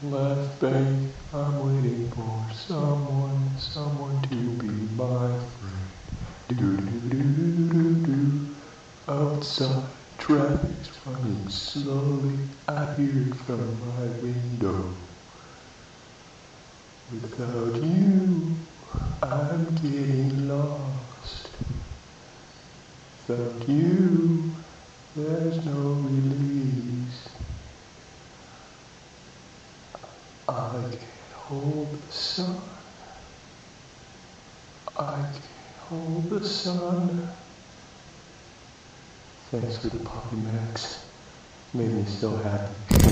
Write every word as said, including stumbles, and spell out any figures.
left bank, I'm waiting for someone, someone to be my friend. Do do do do do do. Outside, traffic's running slowly. I hear it from my window. Without you, I'm getting lost. Without you, there's no release. I can't hold the sun. I can't hold the sun. Thanks for the Poppy Max. Made me so happy.